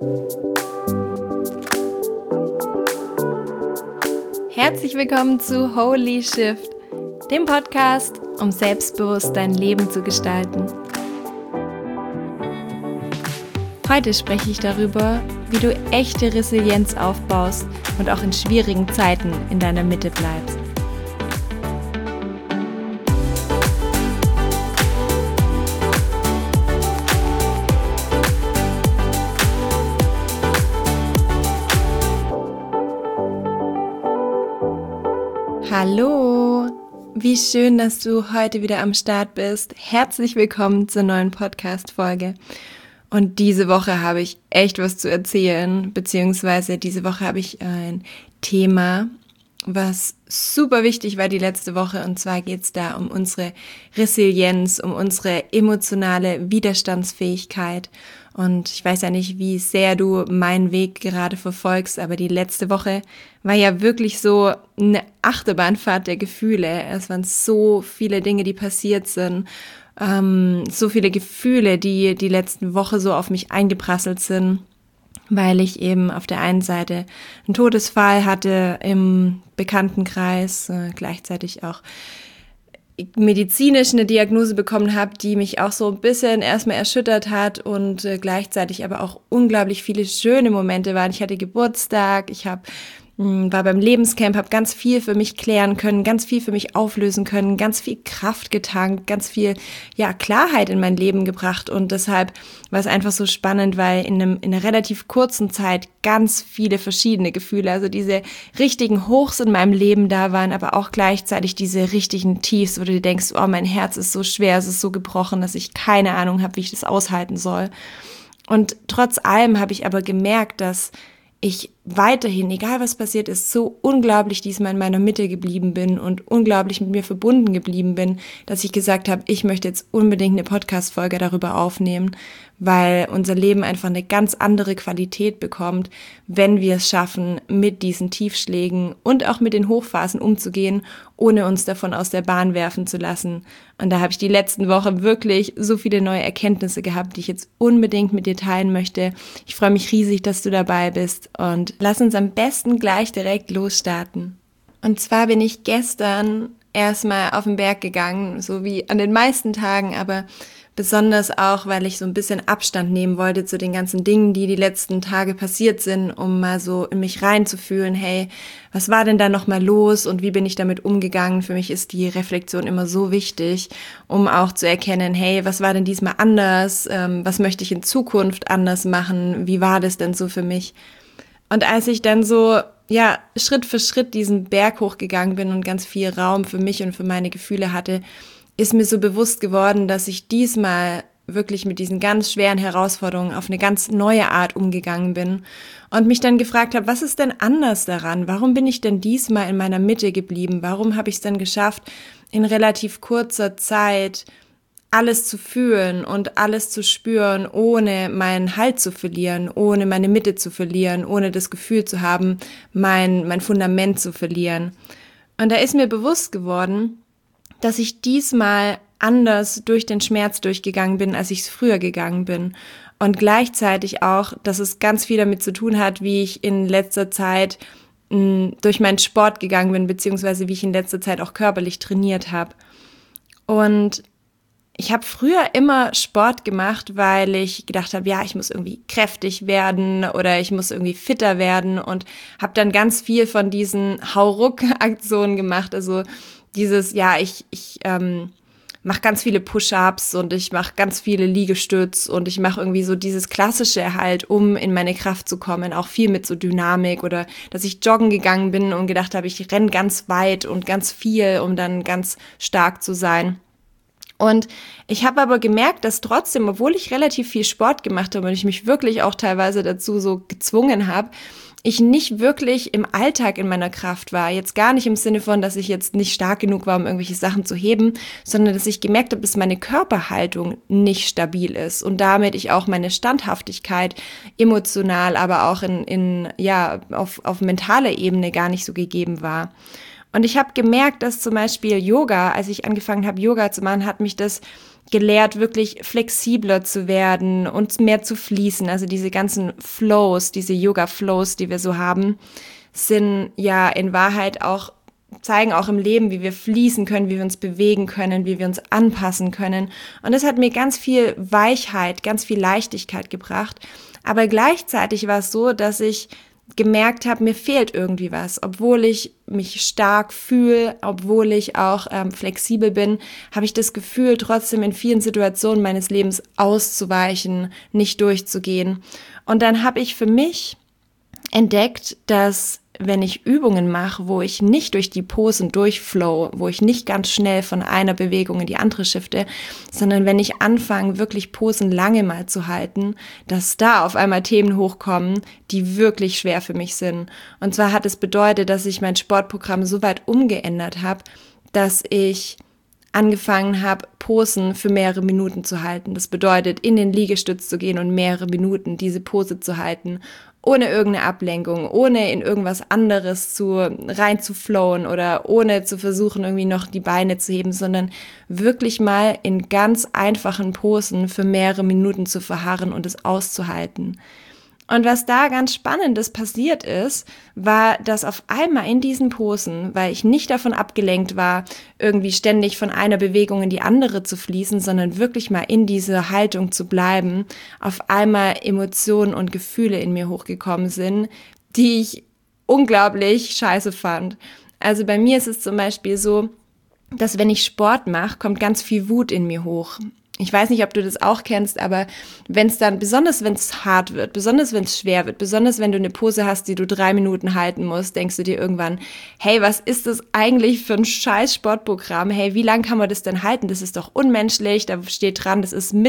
Herzlich willkommen zu Holy Shift, dem Podcast, um selbstbewusst dein Leben zu gestalten. Heute spreche ich darüber, wie du echte Resilienz aufbaust und auch in schwierigen Zeiten in deiner Mitte bleibst. Hallo, wie schön, dass du heute wieder am Start bist. Herzlich willkommen zur neuen Podcast-Folge. Und diese Woche habe ich echt was zu erzählen, beziehungsweise diese Woche habe ich ein Thema, was super wichtig war die letzte Woche. Und zwar geht es da um unsere Resilienz, um unsere emotionale Widerstandsfähigkeit. Und ich weiß ja nicht, wie sehr du meinen Weg gerade verfolgst, aber die letzte Woche war ja wirklich so eine Achterbahnfahrt der Gefühle. Es waren so viele Dinge, die passiert sind, so viele Gefühle, die letzte Woche so auf mich eingeprasselt sind, weil ich eben auf der einen Seite einen Todesfall hatte im Bekanntenkreis, gleichzeitig auch medizinisch eine Diagnose bekommen habe, die mich auch so ein bisschen erstmal erschüttert hat und gleichzeitig aber auch unglaublich viele schöne Momente waren. Ich hatte Geburtstag, war beim Lebenscamp, habe ganz viel für mich klären können, ganz viel für mich auflösen können, ganz viel Kraft getankt, ganz viel Klarheit in mein Leben gebracht und deshalb war es einfach so spannend, weil in einer relativ kurzen Zeit ganz viele verschiedene Gefühle, also diese richtigen Hochs in meinem Leben da waren, aber auch gleichzeitig diese richtigen Tiefs, wo du dir denkst, oh, mein Herz ist so schwer, es ist so gebrochen, dass ich keine Ahnung habe, wie ich das aushalten soll. Und trotz allem habe ich aber gemerkt, dass ich weiterhin, egal was passiert ist, so unglaublich diesmal in meiner Mitte geblieben bin und unglaublich mit mir verbunden geblieben bin, dass ich gesagt habe, ich möchte jetzt unbedingt eine Podcast-Folge darüber aufnehmen, weil unser Leben einfach eine ganz andere Qualität bekommt, wenn wir es schaffen, mit diesen Tiefschlägen und auch mit den Hochphasen umzugehen, ohne uns davon aus der Bahn werfen zu lassen. Und da habe ich die letzten Wochen wirklich so viele neue Erkenntnisse gehabt, die ich jetzt unbedingt mit dir teilen möchte. Ich freue mich riesig, dass du dabei bist und lass uns am besten gleich direkt losstarten. Und zwar bin ich gestern erstmal auf den Berg gegangen, so wie an den meisten Tagen, aber besonders auch, weil ich so ein bisschen Abstand nehmen wollte zu den ganzen Dingen, die letzten Tage passiert sind, um mal so in mich reinzufühlen, hey, was war denn da nochmal los und wie bin ich damit umgegangen? Für mich ist die Reflexion immer so wichtig, um auch zu erkennen, hey, was war denn diesmal anders? Was möchte ich in Zukunft anders machen? Wie war das denn so für mich? Und als ich dann so, Schritt für Schritt diesen Berg hochgegangen bin und ganz viel Raum für mich und für meine Gefühle hatte, ist mir so bewusst geworden, dass ich diesmal wirklich mit diesen ganz schweren Herausforderungen auf eine ganz neue Art umgegangen bin und mich dann gefragt habe, was ist denn anders daran? Warum bin ich denn diesmal in meiner Mitte geblieben? Warum habe ich es dann geschafft, in relativ kurzer Zeit alles zu fühlen und alles zu spüren, ohne meinen Halt zu verlieren, ohne meine Mitte zu verlieren, ohne das Gefühl zu haben, mein Fundament zu verlieren? Und da ist mir bewusst geworden, dass ich diesmal anders durch den Schmerz durchgegangen bin, als ich es früher gegangen bin. Und gleichzeitig auch, dass es ganz viel damit zu tun hat, wie ich in letzter Zeit durch meinen Sport gegangen bin, beziehungsweise wie ich in letzter Zeit auch körperlich trainiert habe. Und ich habe früher immer Sport gemacht, weil ich gedacht habe, ich muss irgendwie kräftig werden oder ich muss irgendwie fitter werden und habe dann ganz viel von diesen Hauruck-Aktionen gemacht, also dieses, ich mache ganz viele Push-Ups und ich mache ganz viele Liegestütz und ich mache irgendwie so dieses Klassische halt, um in meine Kraft zu kommen, auch viel mit so Dynamik oder dass ich joggen gegangen bin und gedacht habe, ich renne ganz weit und ganz viel, um dann ganz stark zu sein. Und ich habe aber gemerkt, dass trotzdem, obwohl ich relativ viel Sport gemacht habe und ich mich wirklich auch teilweise dazu so gezwungen habe, ich nicht wirklich im Alltag in meiner Kraft war. Jetzt gar nicht im Sinne von, dass ich jetzt nicht stark genug war, um irgendwelche Sachen zu heben, sondern dass ich gemerkt habe, dass meine Körperhaltung nicht stabil ist und damit ich auch meine Standhaftigkeit emotional, aber auch auf mentaler Ebene gar nicht so gegeben war. Und ich habe gemerkt, dass zum Beispiel Yoga, als ich angefangen habe, Yoga zu machen, hat mich das gelehrt, wirklich flexibler zu werden und mehr zu fließen. Also diese ganzen Flows, diese Yoga-Flows, die wir so haben, sind ja in Wahrheit auch, zeigen auch im Leben, wie wir fließen können, wie wir uns bewegen können, wie wir uns anpassen können. Und das hat mir ganz viel Weichheit, ganz viel Leichtigkeit gebracht. Aber gleichzeitig war es so, dass ich gemerkt habe, mir fehlt irgendwie was. Obwohl ich mich stark fühle, obwohl ich auch flexibel bin, habe ich das Gefühl, trotzdem in vielen Situationen meines Lebens auszuweichen, nicht durchzugehen. Und dann habe ich für mich entdeckt, dass wenn ich Übungen mache, wo ich nicht durch die Posen durchflow, wo ich nicht ganz schnell von einer Bewegung in die andere shifte, sondern wenn ich anfange, wirklich Posen lange mal zu halten, dass da auf einmal Themen hochkommen, die wirklich schwer für mich sind. Und zwar hat es bedeutet, dass ich mein Sportprogramm so weit umgeändert habe, dass ich angefangen habe, Posen für mehrere Minuten zu halten. Das bedeutet, in den Liegestütz zu gehen und mehrere Minuten diese Pose zu halten, ohne irgendeine Ablenkung, ohne in irgendwas anderes rein zu flowen oder ohne zu versuchen, irgendwie noch die Beine zu heben, sondern wirklich mal in ganz einfachen Posen für mehrere Minuten zu verharren und es auszuhalten. Und was da ganz Spannendes passiert ist, war, dass auf einmal in diesen Posen, weil ich nicht davon abgelenkt war, irgendwie ständig von einer Bewegung in die andere zu fließen, sondern wirklich mal in dieser Haltung zu bleiben, auf einmal Emotionen und Gefühle in mir hochgekommen sind, die ich unglaublich scheiße fand. Also bei mir ist es zum Beispiel so, dass wenn ich Sport mache, kommt ganz viel Wut in mir hoch. Ich weiß nicht, ob du das auch kennst, aber besonders wenn es hart wird, besonders wenn es schwer wird, besonders wenn du eine Pose hast, die du 3 Minuten halten musst, denkst du dir irgendwann, hey, was ist das eigentlich für ein scheiß Sportprogramm? Hey, wie lange kann man das denn halten? Das ist doch unmenschlich, da steht dran, das ist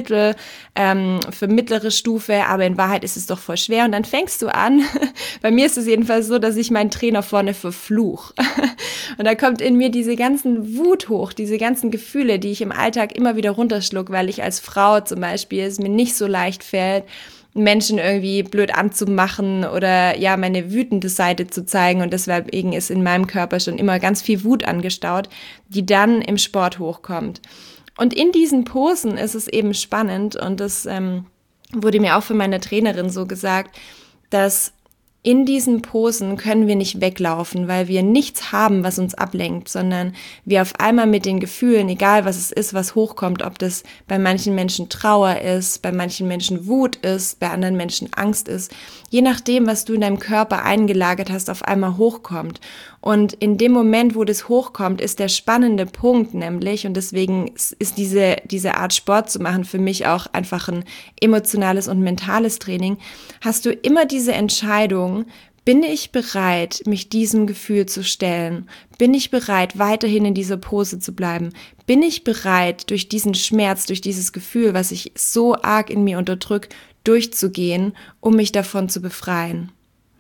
für mittlere Stufe, aber in Wahrheit ist es doch voll schwer. Und dann fängst du an, bei mir ist es jedenfalls so, dass ich meinen Trainer vorne verfluch. Und da kommt in mir diese ganzen Wut hoch, diese ganzen Gefühle, die ich im Alltag immer wieder runterschluck, weil ich als Frau zum Beispiel es mir nicht so leicht fällt, Menschen irgendwie blöd anzumachen oder ja meine wütende Seite zu zeigen, und deswegen ist in meinem Körper schon immer ganz viel Wut angestaut, die dann im Sport hochkommt. Und in diesen Posen ist es eben spannend, und das wurde mir auch von meiner Trainerin so gesagt, dass in diesen Posen können wir nicht weglaufen, weil wir nichts haben, was uns ablenkt, sondern wir auf einmal mit den Gefühlen, egal was es ist, was hochkommt, ob das bei manchen Menschen Trauer ist, bei manchen Menschen Wut ist, bei anderen Menschen Angst ist, je nachdem, was du in deinem Körper eingelagert hast, auf einmal hochkommt. Und in dem Moment, wo das hochkommt, ist der spannende Punkt nämlich, und deswegen ist diese Art Sport zu machen für mich auch einfach ein emotionales und mentales Training, hast du immer diese Entscheidung: Bin ich bereit, mich diesem Gefühl zu stellen? Bin ich bereit, weiterhin in dieser Pose zu bleiben? Bin ich bereit, durch diesen Schmerz, durch dieses Gefühl, was ich so arg in mir unterdrücke, durchzugehen, um mich davon zu befreien?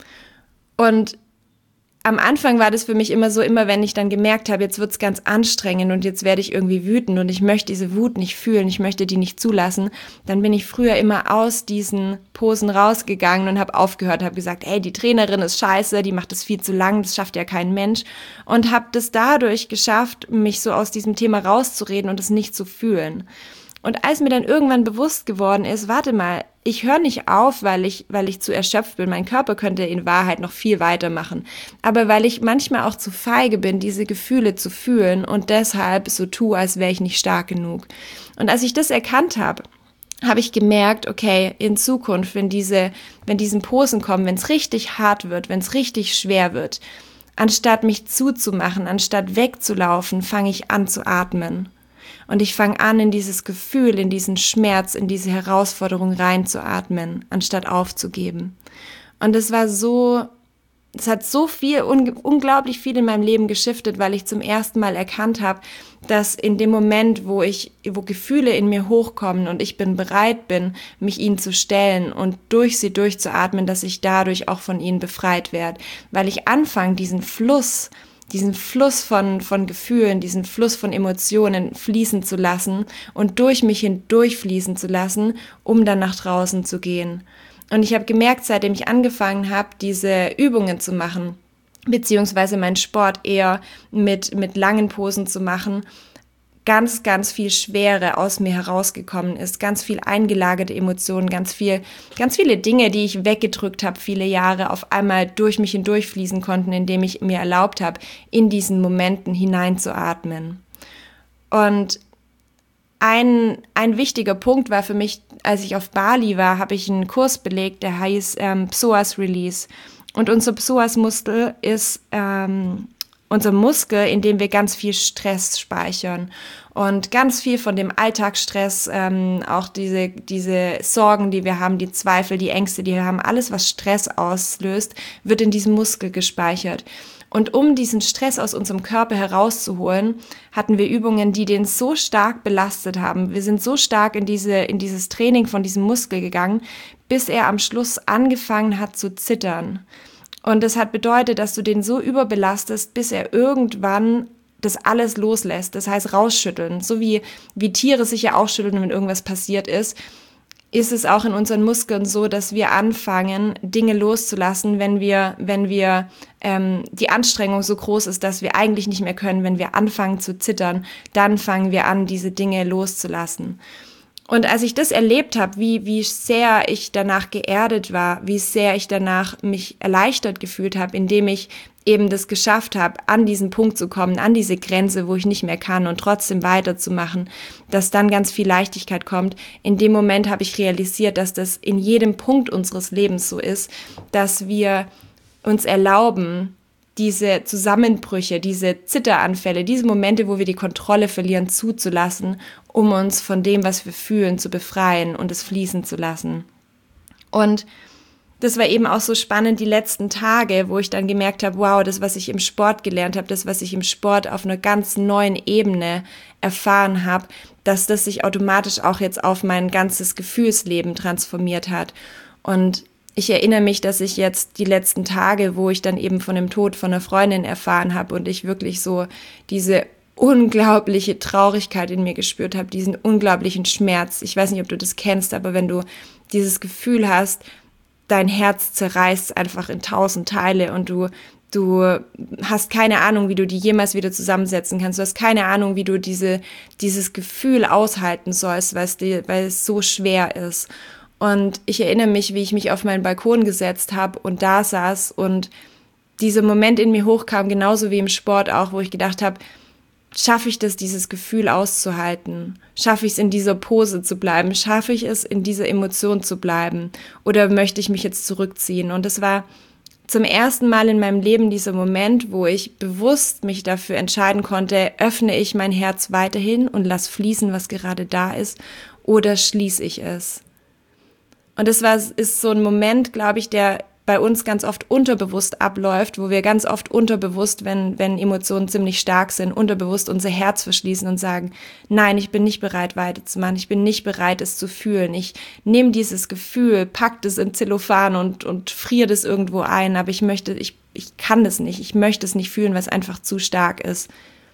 Und am Anfang war das für mich immer so, immer wenn ich dann gemerkt habe, jetzt wird's ganz anstrengend und jetzt werde ich irgendwie wütend und ich möchte diese Wut nicht fühlen, ich möchte die nicht zulassen, dann bin ich früher immer aus diesen Posen rausgegangen und habe aufgehört, habe gesagt, hey, die Trainerin ist scheiße, die macht das viel zu lang, das schafft ja kein Mensch, und habe das dadurch geschafft, mich so aus diesem Thema rauszureden und es nicht zu fühlen. Und als mir dann irgendwann bewusst geworden ist, warte mal, ich höre nicht auf, weil ich zu erschöpft bin. Mein Körper könnte in Wahrheit noch viel weitermachen. Aber weil ich manchmal auch zu feige bin, diese Gefühle zu fühlen und deshalb so tue, als wäre ich nicht stark genug. Und als ich das erkannt habe, habe ich gemerkt, okay, in Zukunft, wenn diesen Posen kommen, wenn es richtig hart wird, wenn es richtig schwer wird, anstatt mich zuzumachen, anstatt wegzulaufen, fange ich an zu atmen. Und ich fange an, in dieses Gefühl, in diesen Schmerz, in diese Herausforderung reinzuatmen, anstatt aufzugeben. Und es hat so viel, unglaublich viel in meinem Leben geschiftet, weil ich zum ersten Mal erkannt habe, dass in dem Moment, wo Gefühle in mir hochkommen und ich bereit bin, mich ihnen zu stellen und durch sie durchzuatmen, dass ich dadurch auch von ihnen befreit werde. Weil ich anfange, diesen Fluss von Gefühlen, diesen Fluss von Emotionen fließen zu lassen und durch mich hindurch fließen zu lassen, um dann nach draußen zu gehen. Und ich habe gemerkt, seitdem ich angefangen habe, diese Übungen zu machen, beziehungsweise meinen Sport eher mit langen Posen zu machen, ganz, ganz viel Schwere aus mir herausgekommen ist, ganz viel eingelagerte Emotionen, ganz viele Dinge, die ich weggedrückt habe, viele Jahre auf einmal durch mich hindurchfließen konnten, indem ich mir erlaubt habe, in diesen Momenten hineinzuatmen. Und ein wichtiger Punkt war für mich, als ich auf Bali war, habe ich einen Kurs belegt, der heißt Psoas Release. Und unser Psoas-Muskel ist unser Muskel, in dem wir ganz viel Stress speichern. Und ganz viel von dem Alltagsstress, auch diese Sorgen, die wir haben, die Zweifel, die Ängste, die wir haben, alles, was Stress auslöst, wird in diesem Muskel gespeichert. Und um diesen Stress aus unserem Körper herauszuholen, hatten wir Übungen, die den so stark belastet haben. Wir sind so stark in dieses Training von diesem Muskel gegangen, bis er am Schluss angefangen hat zu zittern. Und das hat bedeutet, dass du den so überbelastest, bis er irgendwann das alles loslässt. Das heißt rausschütteln. So wie Tiere sich ja auch schütteln, wenn irgendwas passiert ist es auch in unseren Muskeln so, dass wir anfangen, Dinge loszulassen, wenn die Anstrengung so groß ist, dass wir eigentlich nicht mehr können. Wenn wir anfangen zu zittern, dann fangen wir an, diese Dinge loszulassen. Und als ich das erlebt habe, wie sehr ich danach geerdet war, wie sehr ich danach mich erleichtert gefühlt habe, indem ich eben das geschafft habe, an diesen Punkt zu kommen, an diese Grenze, wo ich nicht mehr kann und trotzdem weiterzumachen, dass dann ganz viel Leichtigkeit kommt. In dem Moment habe ich realisiert, dass das in jedem Punkt unseres Lebens so ist, dass wir uns erlauben, diese Zusammenbrüche, diese Zitteranfälle, diese Momente, wo wir die Kontrolle verlieren, zuzulassen, um uns von dem, was wir fühlen, zu befreien und es fließen zu lassen. Und das war eben auch so spannend die letzten Tage, wo ich dann gemerkt habe, wow, das, was ich im Sport gelernt habe, das, was ich im Sport auf einer ganz neuen Ebene erfahren habe, dass das sich automatisch auch jetzt auf mein ganzes Gefühlsleben transformiert hat. Und ich erinnere mich, dass ich jetzt die letzten Tage, wo ich dann eben von dem Tod von einer Freundin erfahren habe und ich wirklich so diese unglaubliche Traurigkeit in mir gespürt habe, diesen unglaublichen Schmerz. Ich weiß nicht, ob du das kennst, aber wenn du dieses Gefühl hast, dein Herz zerreißt einfach in 1000 Teile und du hast keine Ahnung, wie du die jemals wieder zusammensetzen kannst. Du hast keine Ahnung, wie du dieses Gefühl aushalten sollst, weil es so schwer ist. Und ich erinnere mich, wie ich mich auf meinen Balkon gesetzt habe und da saß und dieser Moment in mir hochkam, genauso wie im Sport auch, wo ich gedacht habe, schaffe ich das, dieses Gefühl auszuhalten? Schaffe ich es, in dieser Pose zu bleiben? Schaffe ich es, in dieser Emotion zu bleiben? Oder möchte ich mich jetzt zurückziehen? Und es war zum ersten Mal in meinem Leben dieser Moment, wo ich bewusst mich dafür entscheiden konnte, öffne ich mein Herz weiterhin und lass fließen, was gerade da ist, oder schließe ich es? Und ist so ein Moment, glaube ich, der bei uns ganz oft unterbewusst abläuft, wo wir ganz oft unterbewusst, wenn Emotionen ziemlich stark sind, unterbewusst unser Herz verschließen und sagen, nein, ich bin nicht bereit weiterzumachen, ich bin nicht bereit, es zu fühlen. Ich nehme dieses Gefühl, pack das in Zellophan und friere das irgendwo ein, aber ich kann das nicht, ich möchte es nicht fühlen, weil es einfach zu stark ist.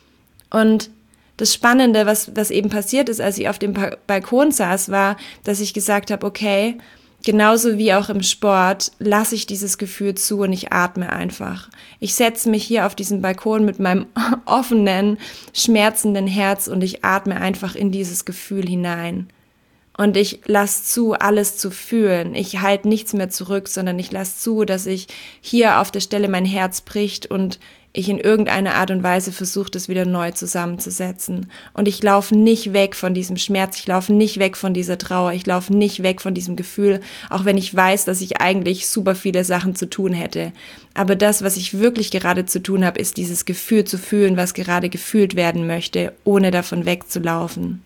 Und das Spannende, was eben passiert ist, als ich auf dem Balkon saß, war, dass ich gesagt habe, okay, genauso wie auch im Sport lasse ich dieses Gefühl zu und ich atme einfach. Ich setze mich hier auf diesen Balkon mit meinem offenen, schmerzenden Herz und ich atme einfach in dieses Gefühl hinein. Und ich lasse zu, alles zu fühlen. Ich halte nichts mehr zurück, sondern ich lasse zu, dass ich hier auf der Stelle mein Herz bricht und ich in irgendeiner Art und Weise versuche, das wieder neu zusammenzusetzen. Und ich laufe nicht weg von diesem Schmerz, ich laufe nicht weg von dieser Trauer, ich laufe nicht weg von diesem Gefühl, auch wenn ich weiß, dass ich eigentlich super viele Sachen zu tun hätte. Aber das, was ich wirklich gerade zu tun habe, ist dieses Gefühl zu fühlen, was gerade gefühlt werden möchte, ohne davon wegzulaufen.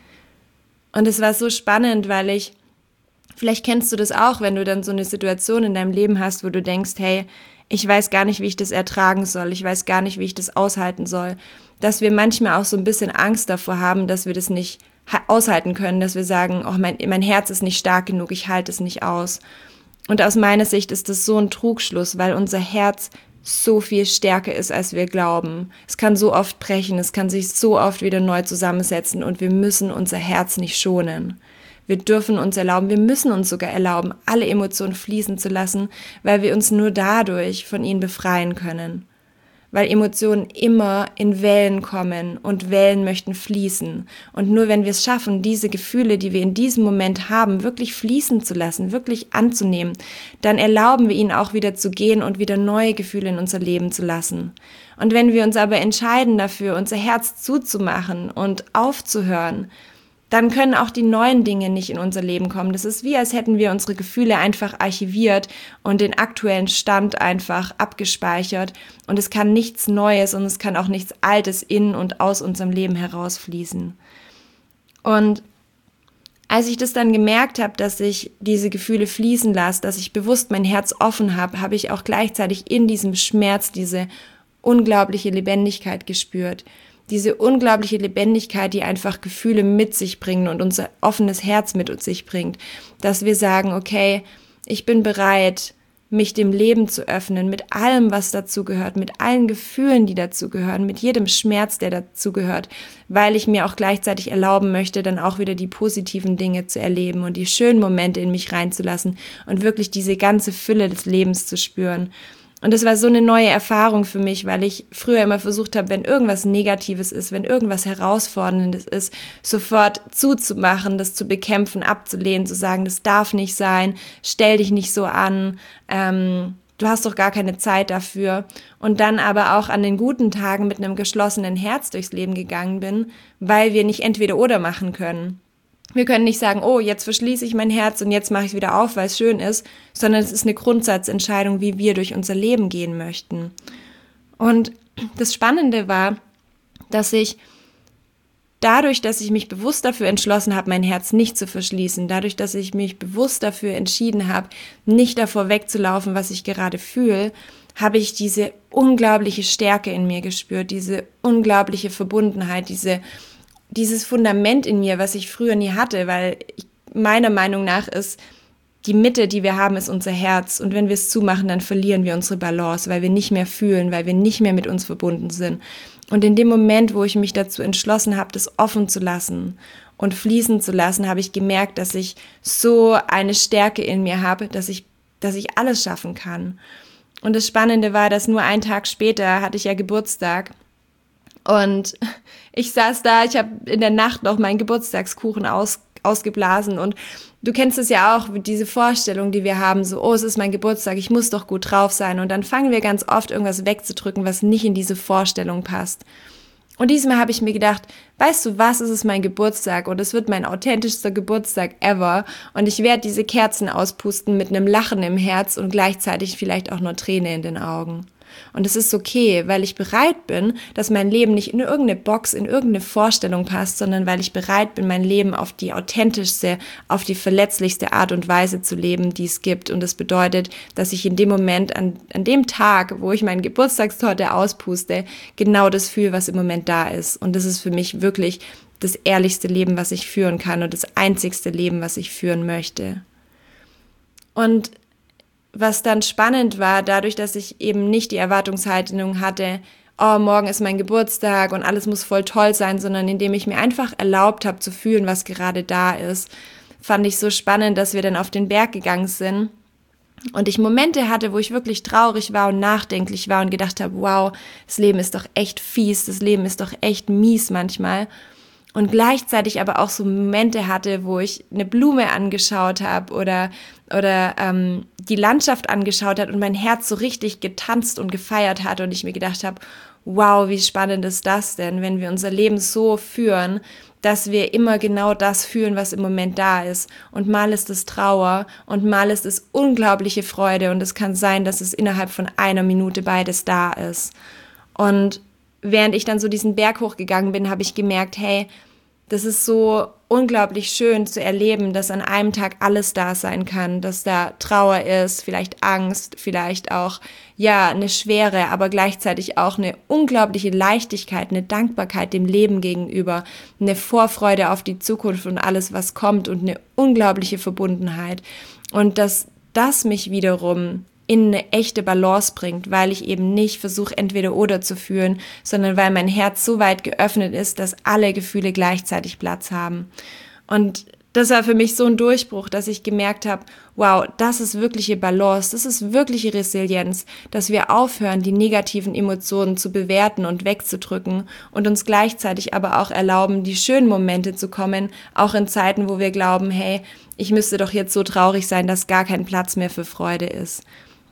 Und es war so spannend, weil vielleicht kennst du das auch, wenn du dann so eine Situation in deinem Leben hast, wo du denkst, hey, ich weiß gar nicht, wie ich das ertragen soll, ich weiß gar nicht, wie ich das aushalten soll, dass wir manchmal auch so ein bisschen Angst davor haben, dass wir das nicht aushalten können, dass wir sagen, oh, mein Herz ist nicht stark genug, ich halte es nicht aus. Und aus meiner Sicht ist das so ein Trugschluss, weil unser Herz so viel stärker ist, als wir glauben. Es kann so oft brechen, es kann sich so oft wieder neu zusammensetzen und wir müssen unser Herz nicht schonen. Wir dürfen uns erlauben, wir müssen uns sogar erlauben, alle Emotionen fließen zu lassen, weil wir uns nur dadurch von ihnen befreien können. weil Emotionen immer in Wellen kommen und Wellen möchten fließen. Und nur wenn wir es schaffen, diese Gefühle, die wir in diesem Moment haben, wirklich fließen zu lassen, wirklich anzunehmen, dann erlauben wir ihnen auch wieder zu gehen und wieder neue Gefühle in unser Leben zu lassen. Und wenn wir uns aber entscheiden dafür, unser Herz zuzumachen und aufzuhören, dann können auch die neuen Dinge nicht in unser Leben kommen. Das ist wie, als hätten wir unsere Gefühle einfach archiviert und den aktuellen Stand einfach abgespeichert. Und es kann nichts Neues und es kann auch nichts Altes in und aus unserem Leben herausfließen. Und als ich das dann gemerkt habe, dass ich diese Gefühle fließen lasse, dass ich bewusst mein Herz offen habe, habe ich auch gleichzeitig in diesem Schmerz diese unglaubliche Lebendigkeit gespürt. Diese unglaubliche Lebendigkeit, die einfach Gefühle mit sich bringen und unser offenes Herz mit sich bringt. Dass wir sagen, okay, ich bin bereit, mich dem Leben zu öffnen, mit allem, was dazu gehört, mit allen Gefühlen, die dazu gehören, mit jedem Schmerz, der dazu gehört, weil ich mir auch gleichzeitig erlauben möchte, dann auch wieder die positiven Dinge zu erleben und die schönen Momente in mich reinzulassen und wirklich diese ganze Fülle des Lebens zu spüren. Und das war so eine neue Erfahrung für mich, weil ich früher immer versucht habe, wenn irgendwas Negatives ist, wenn irgendwas Herausforderndes ist, sofort zuzumachen, das zu bekämpfen, abzulehnen, zu sagen, das darf nicht sein, stell dich nicht so an, du hast doch gar keine Zeit dafür. Und dann aber auch an den guten Tagen mit einem geschlossenen Herz durchs Leben gegangen bin, weil wir nicht entweder oder machen können. Wir können nicht sagen, oh, jetzt verschließe ich mein Herz und jetzt mache ich es wieder auf, weil es schön ist, sondern es ist eine Grundsatzentscheidung, wie wir durch unser Leben gehen möchten. Und das Spannende war, dass ich dadurch, dass ich mich bewusst dafür entschlossen habe, mein Herz nicht zu verschließen, dadurch, dass ich mich bewusst dafür entschieden habe, nicht davor wegzulaufen, was ich gerade fühle, habe ich diese unglaubliche Stärke in mir gespürt, diese unglaubliche Verbundenheit, dieses Fundament in mir, was ich früher nie hatte, weil meiner Meinung nach ist, die Mitte, die wir haben, ist unser Herz. Und wenn wir es zumachen, dann verlieren wir unsere Balance, weil wir nicht mehr fühlen, weil wir nicht mehr mit uns verbunden sind. Und in dem Moment, wo ich mich dazu entschlossen habe, das offen zu lassen und fließen zu lassen, habe ich gemerkt, dass ich so eine Stärke in mir habe, dass ich alles schaffen kann. Und das Spannende war, dass nur einen Tag später hatte ich ja Geburtstag. Und ich saß da, ich habe in der Nacht noch meinen Geburtstagskuchen ausgeblasen und du kennst es ja auch, diese Vorstellung, die wir haben, so, oh, es ist mein Geburtstag, ich muss doch gut drauf sein und dann fangen wir ganz oft irgendwas wegzudrücken, was nicht in diese Vorstellung passt. Und diesmal habe ich mir gedacht, weißt du was, es ist mein Geburtstag und es wird mein authentischster Geburtstag ever und ich werde diese Kerzen auspusten mit einem Lachen im Herz und gleichzeitig vielleicht auch nur Träne in den Augen. Und es ist okay, weil ich bereit bin, dass mein Leben nicht in irgendeine Box, in irgendeine Vorstellung passt, sondern weil ich bereit bin, mein Leben auf die authentischste, auf die verletzlichste Art und Weise zu leben, die es gibt. Und das bedeutet, dass ich in dem Moment, an dem Tag, wo ich meine Geburtstagstorte auspuste, genau das fühle, was im Moment da ist. Und das ist für mich wirklich das ehrlichste Leben, was ich führen kann und das einzigste Leben, was ich führen möchte. Und was dann spannend war, dadurch, dass ich eben nicht die Erwartungshaltung hatte, oh, morgen ist mein Geburtstag und alles muss voll toll sein, sondern indem ich mir einfach erlaubt habe zu fühlen, was gerade da ist, fand ich so spannend, dass wir dann auf den Berg gegangen sind und ich Momente hatte, wo ich wirklich traurig war und nachdenklich war und gedacht habe, wow, das Leben ist doch echt fies, das Leben ist doch echt mies manchmal. Und gleichzeitig aber auch so Momente hatte, wo ich eine Blume angeschaut habe oder die Landschaft angeschaut hat und mein Herz so richtig getanzt und gefeiert hat und ich mir gedacht habe, wow, wie spannend ist das denn, wenn wir unser Leben so führen, dass wir immer genau das fühlen, was im Moment da ist. Und mal ist es Trauer und mal ist es unglaubliche Freude und es kann sein, dass es innerhalb von einer Minute beides da ist. Und während ich dann so diesen Berg hochgegangen bin, habe ich gemerkt, hey, das ist so unglaublich schön zu erleben, dass an einem Tag alles da sein kann, dass da Trauer ist, vielleicht Angst, vielleicht auch, ja, eine Schwere, aber gleichzeitig auch eine unglaubliche Leichtigkeit, eine Dankbarkeit dem Leben gegenüber, eine Vorfreude auf die Zukunft und alles, was kommt und eine unglaubliche Verbundenheit. Und dass das mich wiederum in eine echte Balance bringt, weil ich eben nicht versuche, entweder oder zu fühlen, sondern weil mein Herz so weit geöffnet ist, dass alle Gefühle gleichzeitig Platz haben. Und das war für mich so ein Durchbruch, dass ich gemerkt habe, wow, das ist wirkliche Balance, das ist wirkliche Resilienz, dass wir aufhören, die negativen Emotionen zu bewerten und wegzudrücken und uns gleichzeitig aber auch erlauben, die schönen Momente zu kommen, auch in Zeiten, wo wir glauben, hey, ich müsste doch jetzt so traurig sein, dass gar kein Platz mehr für Freude ist.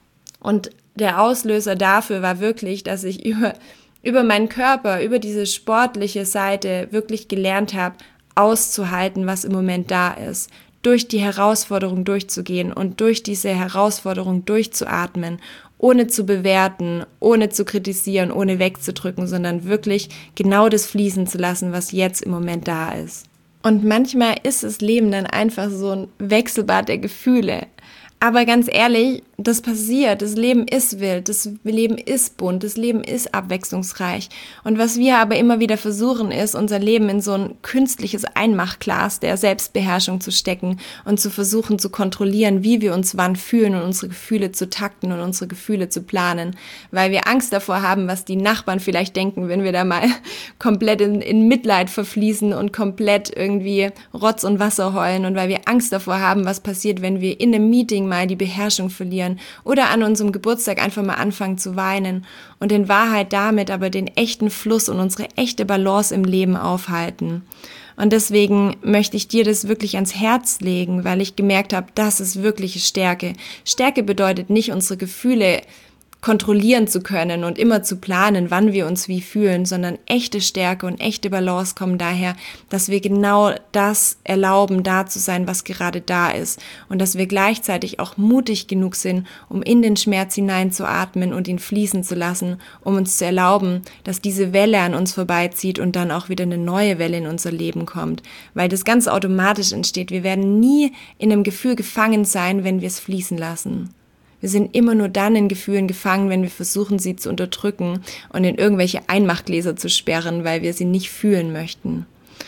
Und der Auslöser dafür war wirklich, dass ich über meinen Körper, über diese sportliche Seite wirklich gelernt habe, auszuhalten, was im Moment da ist, durch die Herausforderung durchzugehen und durch diese Herausforderung durchzuatmen, ohne zu bewerten, ohne zu kritisieren, ohne wegzudrücken, sondern wirklich genau das fließen zu lassen, was jetzt im Moment da ist. Und manchmal ist das Leben dann einfach so ein Wechselbad der Gefühle. Aber ganz ehrlich, das passiert, das Leben ist wild, das Leben ist bunt, das Leben ist abwechslungsreich. Und was wir aber immer wieder versuchen, ist, unser Leben in so ein künstliches Einmachglas der Selbstbeherrschung zu stecken und zu versuchen zu kontrollieren, wie wir uns wann fühlen und unsere Gefühle zu takten und unsere Gefühle zu planen. Weil wir Angst davor haben, was die Nachbarn vielleicht denken, wenn wir da mal komplett in Mitleid verfließen und komplett irgendwie Rotz und Wasser heulen und weil wir Angst davor haben, was passiert, wenn wir in einem Meeting mal die Beherrschung verlieren oder an unserem Geburtstag einfach mal anfangen zu weinen und in Wahrheit damit aber den echten Fluss und unsere echte Balance im Leben aufhalten. Und deswegen möchte ich dir das wirklich ans Herz legen, weil ich gemerkt habe, das ist wirkliche Stärke. Stärke bedeutet nicht, unsere Gefühle kontrollieren zu können und immer zu planen, wann wir uns wie fühlen, sondern echte Stärke und echte Balance kommen daher, dass wir genau das erlauben, da zu sein, was gerade da ist und dass wir gleichzeitig auch mutig genug sind, um in den Schmerz hineinzuatmen und ihn fließen zu lassen, um uns zu erlauben, dass diese Welle an uns vorbeizieht und dann auch wieder eine neue Welle in unser Leben kommt, weil das ganz automatisch entsteht. Wir werden nie in einem Gefühl gefangen sein, wenn wir es fließen lassen. Wir sind immer nur dann in Gefühlen gefangen, wenn wir versuchen, sie zu unterdrücken und in irgendwelche Einmachgläser zu sperren, weil wir sie nicht fühlen möchten.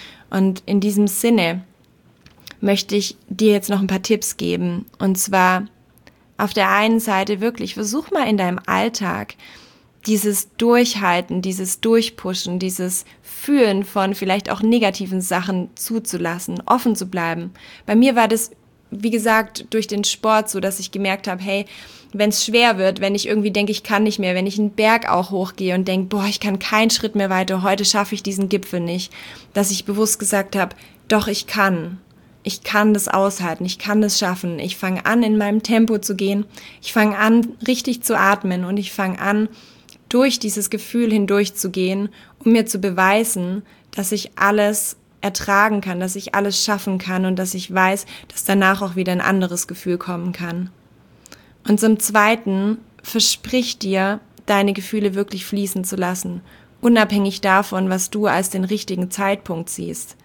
Und in diesem Sinne möchte ich dir jetzt noch ein paar Tipps geben. Und zwar auf der einen Seite wirklich, versuch mal in deinem Alltag dieses Durchhalten, dieses Durchpushen, dieses Fühlen von vielleicht auch negativen Sachen zuzulassen, offen zu bleiben. Bei mir war das, wie gesagt, durch den Sport so, dass ich gemerkt habe, hey, wenn es schwer wird, wenn ich irgendwie denke, ich kann nicht mehr, wenn ich einen Berg auch hochgehe und denke, boah, ich kann keinen Schritt mehr weiter, heute schaffe ich diesen Gipfel nicht, dass ich bewusst gesagt habe, doch, ich kann das aushalten, ich kann das schaffen, ich fange an, in meinem Tempo zu gehen, ich fange an, richtig zu atmen und ich fange an, durch dieses Gefühl hindurch zu gehen, um mir zu beweisen, dass ich alles ertragen kann, dass ich alles schaffen kann und dass ich weiß, dass danach auch wieder ein anderes Gefühl kommen kann. Und zum Zweiten, versprich dir, deine Gefühle wirklich fließen zu lassen, unabhängig davon, was du als den richtigen Zeitpunkt siehst.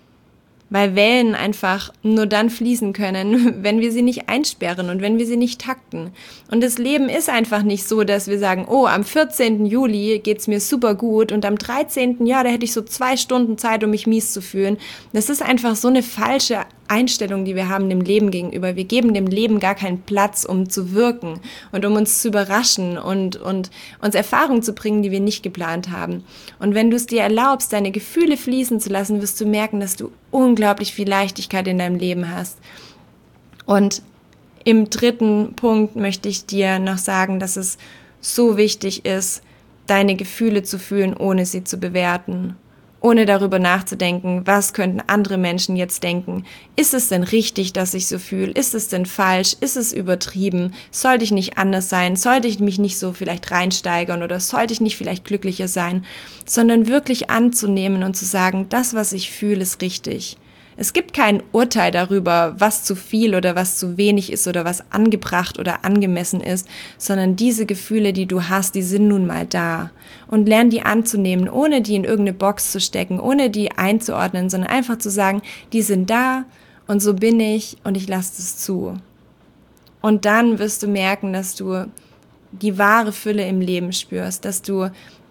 Weil Wellen einfach nur dann fließen können, wenn wir sie nicht einsperren und wenn wir sie nicht takten. Und das Leben ist einfach nicht so, dass wir sagen, oh, am 14. Juli geht's mir super gut und am 13. da hätte ich so 2 Stunden Zeit, um mich mies zu fühlen. Das ist einfach so eine falsche Einstellung, die wir haben dem Leben gegenüber. Wir geben dem Leben gar keinen Platz, um zu wirken und um uns zu überraschen und uns Erfahrungen zu bringen, die wir nicht geplant haben. Und wenn du es dir erlaubst, deine Gefühle fließen zu lassen, wirst du merken, dass du unglaublich viel Leichtigkeit in deinem Leben hast. Und im 3. Punkt möchte ich dir noch sagen, dass es so wichtig ist, deine Gefühle zu fühlen, ohne sie zu bewerten. Ohne darüber nachzudenken, was könnten andere Menschen jetzt denken. Ist es denn richtig, dass ich so fühle? Ist es denn falsch? Ist es übertrieben? Sollte ich nicht anders sein? Sollte ich mich nicht so vielleicht reinsteigern oder sollte ich nicht vielleicht glücklicher sein? Sondern wirklich anzunehmen und zu sagen, das, was ich fühle, ist richtig. Es gibt kein Urteil darüber, was zu viel oder was zu wenig ist oder was angebracht oder angemessen ist, sondern diese Gefühle, die du hast, die sind nun mal da. Und lern die anzunehmen, ohne die in irgendeine Box zu stecken, ohne die einzuordnen, sondern einfach zu sagen, die sind da und so bin ich und ich lasse es zu. Und dann wirst du merken, dass du die wahre Fülle im Leben spürst, dass du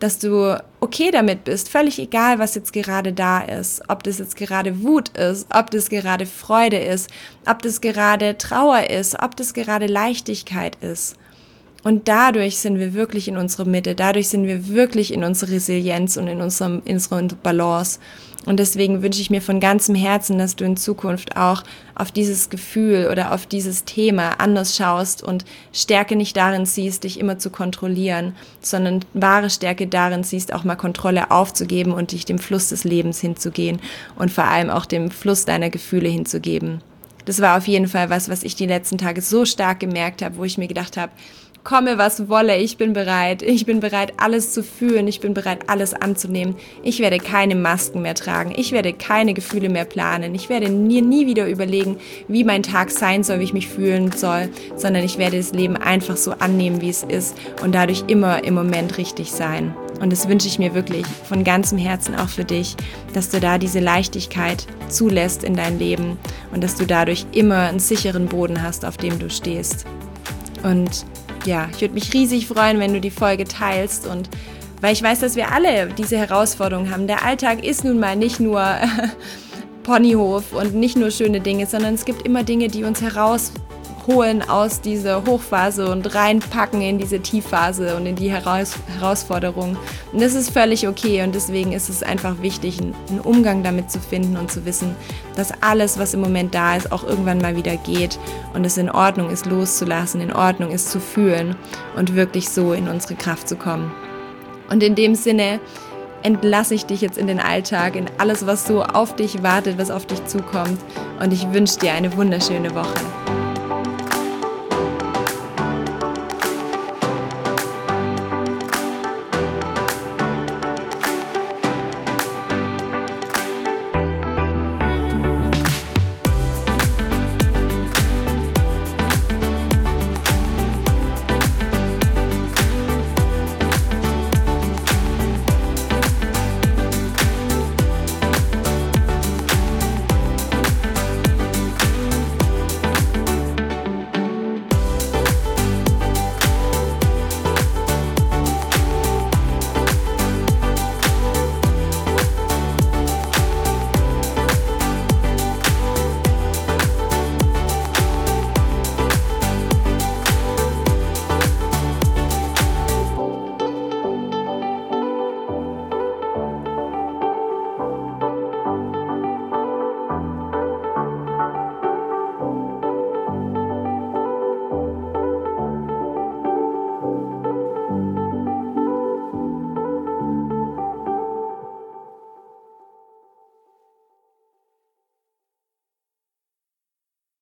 okay damit bist, völlig egal, was jetzt gerade da ist, ob das jetzt gerade Wut ist, ob das gerade Freude ist, ob das gerade Trauer ist, ob das gerade Leichtigkeit ist. Und dadurch sind wir wirklich in unserer Mitte, dadurch sind wir wirklich in unserer Resilienz und in unserer Balance. Und deswegen wünsche ich mir von ganzem Herzen, dass du in Zukunft auch auf dieses Gefühl oder auf dieses Thema anders schaust und Stärke nicht darin siehst, dich immer zu kontrollieren, sondern wahre Stärke darin siehst, auch mal Kontrolle aufzugeben und dich dem Fluss des Lebens hinzugehen und vor allem auch dem Fluss deiner Gefühle hinzugeben. Das war auf jeden Fall was ich die letzten Tage so stark gemerkt habe, wo ich mir gedacht habe, komme, was wolle, ich bin bereit, alles zu fühlen, ich bin bereit, alles anzunehmen. Ich werde keine Masken mehr tragen, ich werde keine Gefühle mehr planen, ich werde nie wieder überlegen, wie mein Tag sein soll, wie ich mich fühlen soll, sondern ich werde das Leben einfach so annehmen, wie es ist und dadurch immer im Moment richtig sein. Und das wünsche ich mir wirklich von ganzem Herzen auch für dich, dass du da diese Leichtigkeit zulässt in dein Leben und dass du dadurch immer einen sicheren Boden hast, auf dem du stehst. Und ja, ich würde mich riesig freuen, wenn du die Folge teilst und weil ich weiß, dass wir alle diese Herausforderungen haben. Der Alltag ist nun mal nicht nur Ponyhof und nicht nur schöne Dinge, sondern es gibt immer Dinge, die uns herausholen aus dieser Hochphase und reinpacken in diese Tiefphase und in die Herausforderung. Und das ist völlig okay und deswegen ist es einfach wichtig, einen Umgang damit zu finden und zu wissen, dass alles, was im Moment da ist, auch irgendwann mal wieder geht und es in Ordnung ist, loszulassen, in Ordnung ist, zu fühlen und wirklich so in unsere Kraft zu kommen. Und in dem Sinne entlasse ich dich jetzt in den Alltag, in alles, was so auf dich wartet, was auf dich zukommt und ich wünsche dir eine wunderschöne Woche.